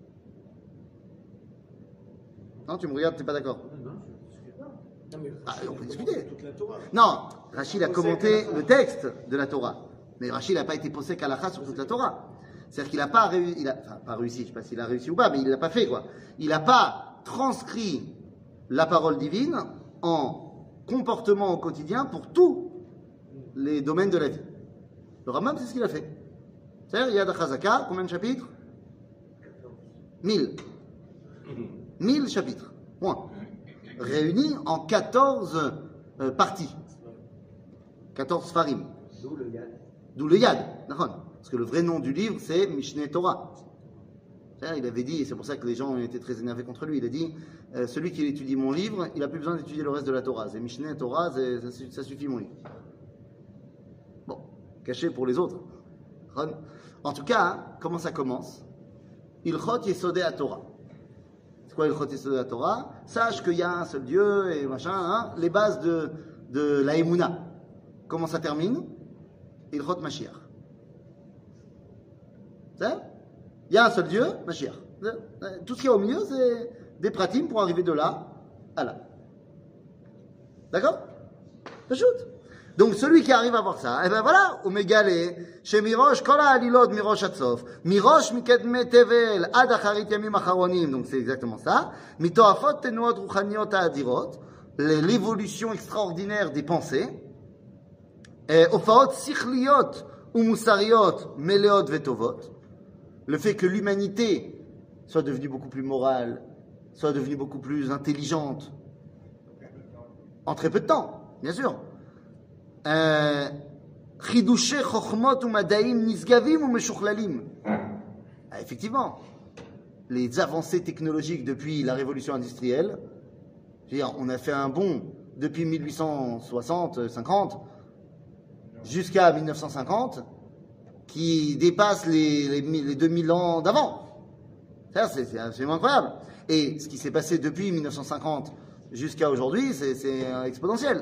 [SPEAKER 1] Non, tu me regardes, tu n'es pas d'accord?
[SPEAKER 5] Non, mais
[SPEAKER 1] Ah, on peut discuter.
[SPEAKER 6] Toute la Torah.
[SPEAKER 1] Non, Rachid a commenté le texte de la Torah. Mais Rachid n'a pas été posé qu'halakha sur toute la Torah. C'est-à-dire qu'il n'a pas réussi, il a, enfin, pas réussi, je ne sais pas s'il a réussi ou pas, mais il ne l'a pas fait, quoi. Il n'a pas transcrit la parole divine en comportement au quotidien pour tous les domaines de la vie. Le Rambam, c'est ce qu'il a fait. C'est-à-dire, Yad HaChazaka, combien de chapitres? Mille. Mille chapitres. Point. Réunis en quatorze euh, parties. quatorze farim.
[SPEAKER 2] D'où le yad.
[SPEAKER 1] D'où le Yad. Parce que le vrai nom du livre, c'est Mishneh Torah. C'est-à-dire, il avait dit, et c'est pour ça que les gens ont été très énervés contre lui, il a dit, euh, celui qui étudie mon livre, il n'a plus besoin d'étudier le reste de la Torah. C'est Mishneh Torah, c'est, ça, ça suffit mon livre. Bon, caché pour les autres. En tout cas, hein, comment ça commence? Ilchot Yesodei HaTorah. C'est quoi Ilchot Yesodei HaTorah? Sache qu'il y a un seul Dieu et machin, hein, les bases de, de la Emouna. Comment ça termine? Ilchot Mashiach. C'est? Il y a un seul Dieu, Mashiach. Tout ce qu'il y a au milieu, c'est des pratim pour arriver de là à là. D'accord? Ajoute. Donc celui qui arrive à voir ça, et ben voilà, הוא מגלה שמראש כל העלילות מראש הצוף, מראש מקדמי תבל עד אחרית ימים אחרונים, donc c'est exactement ça, מתועפות תנועות רוחניות האדירות, l'évolution extraordinaire des pensées, הופעות שכליות ומוסריות מלאות וטובות, le fait que l'humanité soit devenue beaucoup plus morale, soit devenue beaucoup plus intelligente, en très peu de temps, bien sûr. חידושי חוכמות ומדעים נשגבים ומשוכללים. Effectivement, les avancées technologiques depuis la révolution industrielle, je veux dire, on a fait un bond depuis mille huit cent soixante cinquante jusqu'à mille neuf cent cinquante qui dépasse les, les, les deux mille ans d'avant. Ça, c'est, c'est absolument incroyable. Et ce qui s'est passé depuis mille neuf cent cinquante jusqu'à aujourd'hui, c'est, c'est exponentiel.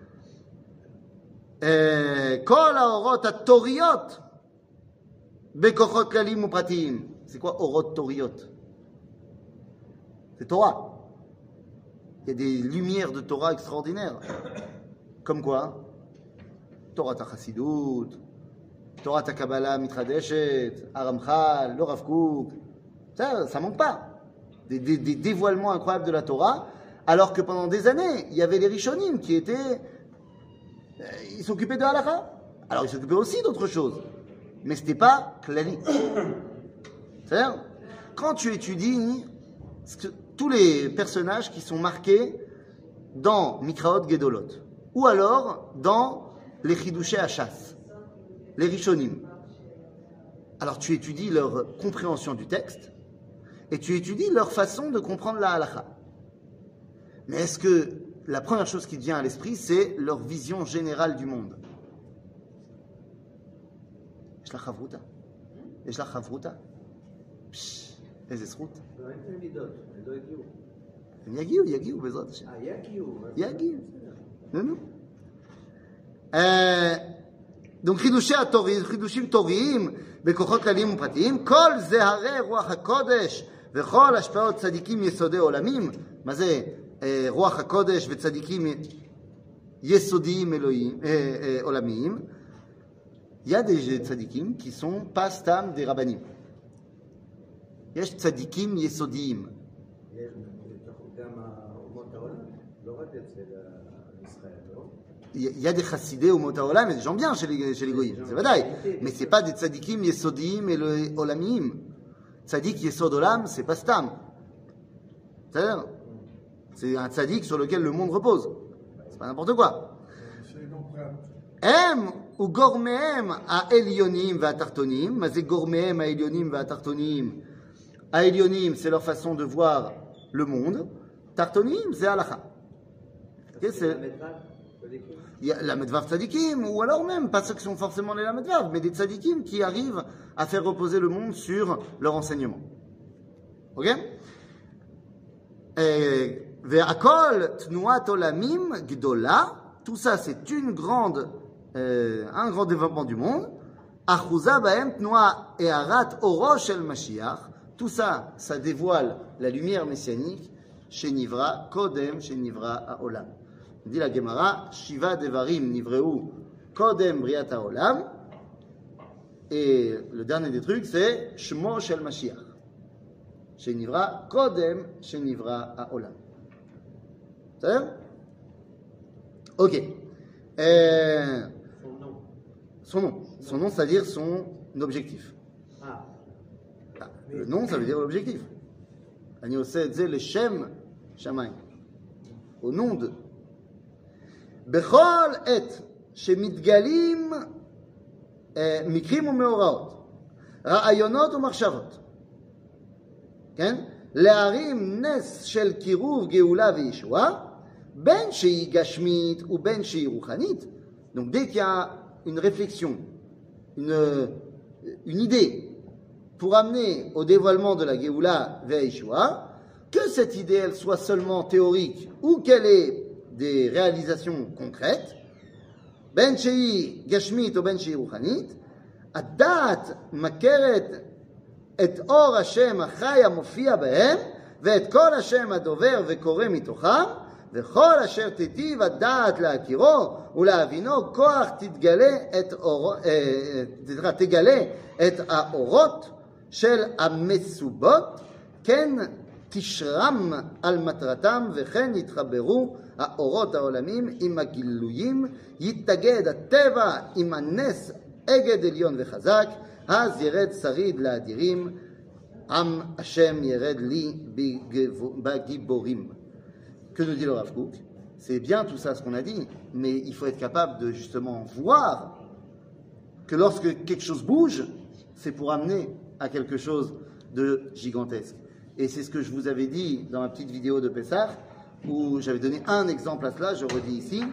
[SPEAKER 1] כל האורות התוריות בכוחות כלליים ופרטיים. C'est quoi אורות תוריות? C'est Torah. Il y a des lumières de Torah extraordinaires. Comme quoi? Torah HaChassidut, Torah HaKabbalah Mitradeshet, Aramchal, le Rav Kook. Ça, ça manque pas. Des, des, des dévoilements incroyables de la Torah, alors que pendant des années, il y avait les Rishonim qui étaient... Ils s'occupaient de halakha. Alors ils s'occupaient aussi d'autres choses. Mais ce n'était pas clali. C'est-à-dire, quand tu étudies tous les personnages qui sont marqués dans Mikraot Gedolot, ou alors dans les Chidushé Hachas, les Rishonim, alors tu étudies leur compréhension du texte et tu étudies leur façon de comprendre la halakha. Mais est-ce que la première chose qui te vient à l'esprit, c'est leur vision générale du monde? יש לך חברותה? יש לך חברותה? איזה זכות?
[SPEAKER 2] לא, אין להם מידות, הם לא הגיעו.
[SPEAKER 1] הם יגיעו, יגיעו בעזרת השם.
[SPEAKER 2] אה, יגיעו.
[SPEAKER 1] יגיעו. נו, נו. donc חידושי התורים, חידושים תוריים בכוחות כלליים ופרטיים, כל זה הרי רוח הקודש וכל השפעות צדיקים יסודי עולמים. מה זה רוח הקודש וצדיקים יסודיים אלוהים, עולמיים? Il y a des tzadikim qui sont pas stam des rabbanim. יש צדיקים יסודיים.
[SPEAKER 2] יש גם אומות העולם, לא רק אצל ישראל, לא?
[SPEAKER 1] il y a des chassidés au Mota Olam, il y a des gens bien chez les, chez les goyim, c'est vrai. Mais c'est pas des tzadikim yesodim et le olamim. Tzadik yesod olam, c'est pas stam. C'est-à-dire, c'est un tzadik sur lequel le monde repose. C'est pas n'importe quoi. Em ou gormehem a elyonim va tartonim, mais c'est gormehem a elyonim va tartonim. A elyonim, c'est leur façon de voir le monde. Tartonim, c'est halakha. Okay, c'est il y a la medvav tzadikim, ou alors même, pas ceux qui sont forcément les la medvav, mais des tzadikim qui arrivent à faire reposer le monde sur leur enseignement. Ok? Ve'akol tnuat olamim gdola, tout ça c'est une grande, euh, un grand développement du monde. Achuza baem tnua eharat oro shel Mashiach, tout ça, ça dévoile la lumière messianique chez Nivra, kodem chez Nivra haolam. Dit la Gemara, Shiva devarim nivreu kodem briat haolam. Et le dernier des trucs, c'est Shmo shel Mashiach. Chez Nivra, kodem chez Nivra haolam. C'est ça? Ok. Euh,
[SPEAKER 2] Son nom.
[SPEAKER 1] son nom. Son nom, c'est-à-dire son objectif.
[SPEAKER 2] Ah.
[SPEAKER 1] Ah, le nom, ça veut dire l'objectif. Ani oseh et ze leshem shamayim. Au nom de. Bechol et shemitgalim mikrim umeoraot, ra'ayonot umachshavot. כן? להרים נס של קירוב גאולה וישועה, בין שהיא גשמית ובין שהיא רוחנית. Donc dès qu'il y a une réflexion, une, une idée pour amener au dévoilement de la Géoula ve'Yeshua, que cette idée elle soit seulement théorique ou qu'elle ait des réalisations concrètes, בין שהיא גשמית או בין שהיא רוחנית, הדעת מכרת את אור השם החי המופיע בהם, ואת כל השם הדובר וקורא מתוכם, וכל אשר תיטיב הדעת להכירו ולהבינו, כוח תתגלה את אור, אה, תגלה את האורות של המסובות, כן תשרם על מטרתם, וכן יתחברו האורות העולמים עם הגילויים, יתאגד הטבע עם הנס אגד עליון וחזק, אז ירד שריד לאדירים, עם השם ירד לי בגיבורים. Que nous dit le Rav Kook? C'est bien tout ça ce qu'on a dit, mais il faut être capable de justement voir que lorsque quelque chose bouge, c'est pour amener à quelque chose de gigantesque. Et c'est ce que je vous avais dit dans ma petite vidéo de Pessah, où j'avais donné un exemple à cela, je redis ici.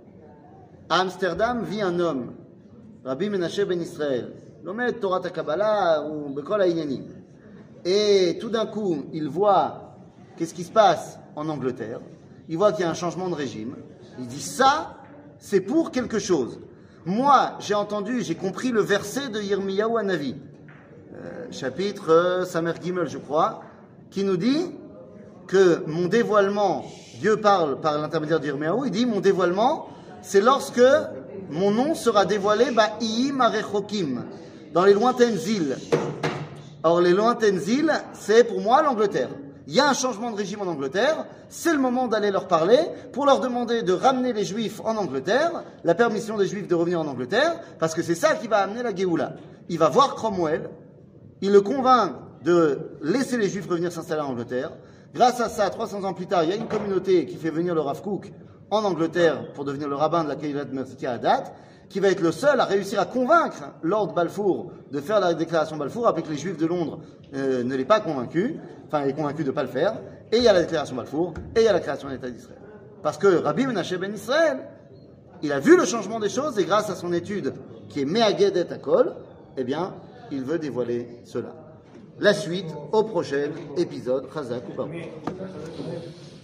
[SPEAKER 1] À Amsterdam vit un homme, Rabbi Menashe ben Israël, l'Omed Torah Kabbalah ou Bekol Ha'inyanim. Et tout d'un coup, il voit qu'est-ce qui se passe en Angleterre. Il voit qu'il y a un changement de régime. Il dit ça, c'est pour quelque chose. Moi, j'ai entendu, j'ai compris le verset de Yirmiyahu Hanavi, euh, chapitre euh, Samer Gimel, je crois, qui nous dit que mon dévoilement, Dieu parle par l'intermédiaire de Yirmiyahu, il dit mon dévoilement, c'est lorsque mon nom sera dévoilé ba'iyim arechokim, dans les lointaines îles. Or, les lointaines îles, c'est pour moi l'Angleterre. Il y a un changement de régime en Angleterre, c'est le moment d'aller leur parler pour leur demander de ramener les Juifs en Angleterre, la permission des Juifs de revenir en Angleterre, parce que c'est ça qui va amener la Géoula. Il va voir Cromwell, il le convainc de laisser les Juifs revenir s'installer en Angleterre. Grâce à ça, trois cents ans plus tard, il y a une communauté qui fait venir le Rav Kook en Angleterre pour devenir le rabbin de la Keilat Mertika Hadat, qui va être le seul à réussir à convaincre Lord Balfour de faire la déclaration Balfour, après que les Juifs de Londres euh, ne l'aient pas convaincu, enfin, il est convaincu de ne pas le faire, et il y a la déclaration Balfour, et il y a la création de l'État d'Israël. Parce que Rabbi Menashe ben Israël, il a vu le changement des choses, et grâce à son étude, qui est Me'agedet Hakol, eh bien, il veut dévoiler cela. La suite, au prochain épisode, Chazak ou Baruch.